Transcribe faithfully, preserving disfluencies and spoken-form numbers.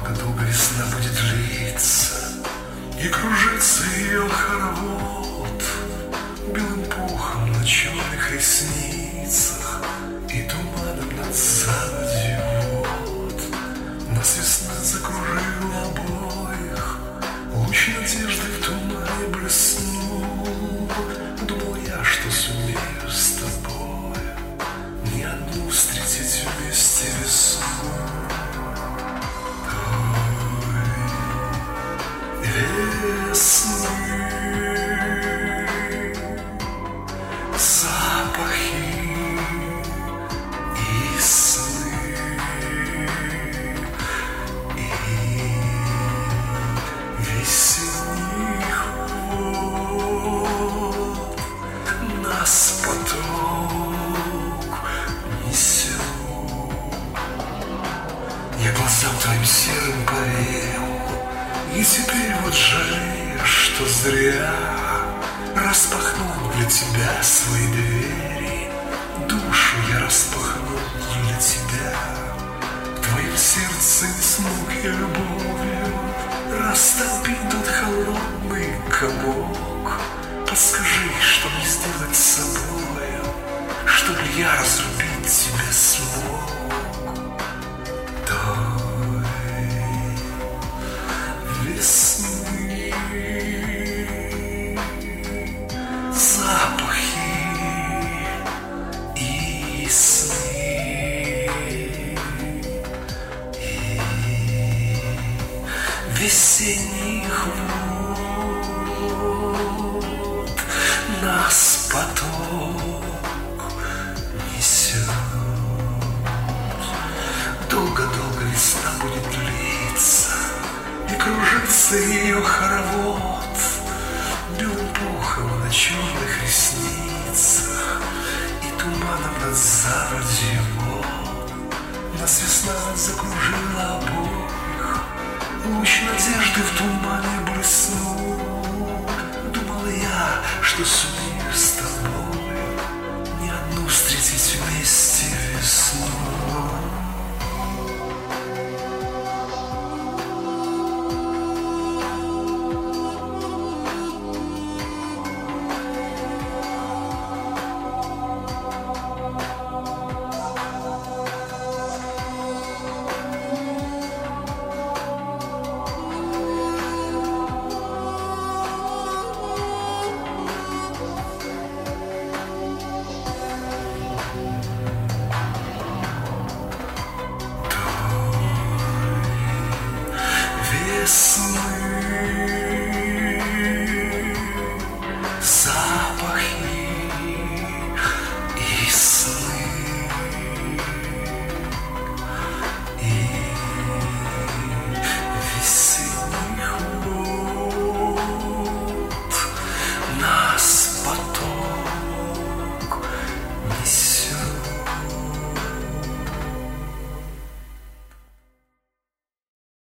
Долго-долго весна будет длиться, и кружится ее хоровод белым пухом на черных ресницах и туманом над заводью вод. Нас весна закружила обоих, луч надежды в тумане блеснул. Думал я, что сумею с тобой не одну встретить вместе весну. Весны, запахи и сны, и весенних вод нас поток несет. Я глазам твоим серым поверил, и теперь вот жалею, что зря распахнул для тебя свои двери. Душу я распахнул для тебя. В твоем сердце не смог я любовью растопить тот холодный комок. Подскажи, что мне сделать с собою, чтобы я разрубить тебя смог. Весны, запахи и сны, и весенних вод нас поток несет. Долго-долго весна будет длиться, и кружится ее хоровод белым пухом на черных ресницах и туманом над заводью вод. Нас весна закружила обоих, луч надежды в тумане блеснул. Думал я, что сумею с тобой не одну встретить вместе весну. Весны,